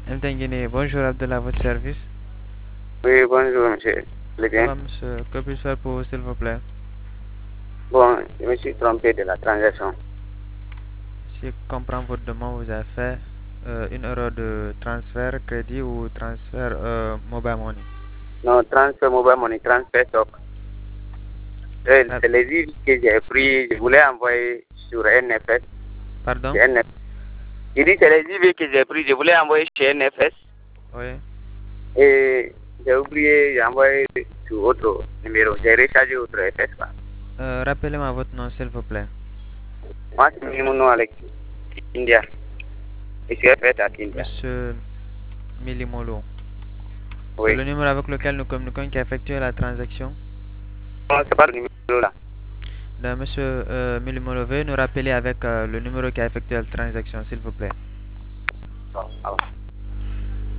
Mtengini, bonjour Abdullah, à votre service. Oui, bonjour, monsieur. Vous allez Ça bien? va, monsieur? Que puis-je faire pour vous, s'il vous plaît? Bon, je me suis trompé de la transaction. Si je comprends votre demande, vous avez fait une erreur de transfert crédit ou transfert mobile money. Non, transfert mobile money, transfert stock. Ah, C'est les îles que j'ai pris, je voulais envoyer sur NFS. pardon? Chez NFS. Je dis c'est les IV que j'ai pris, je voulais envoyer chez NFS. Oui. Et j'ai oublié, j'ai envoyé sur autre numéro. J'ai rechargé autre FS. Quoi. Rappelez-moi votre nom, s'il vous plaît. Moi, c'est mon nom avec India. Je suis FS à India. Monsieur Milimolo. C'est Oui. le numéro avec lequel nous communiquons qui a effectué la transaction. Non, c'est pas le numéro là. Donc, monsieur Milimolo, veuillez nous rappeler avec le numéro qui a effectué la transaction, s'il vous plaît. Bon, ah bon.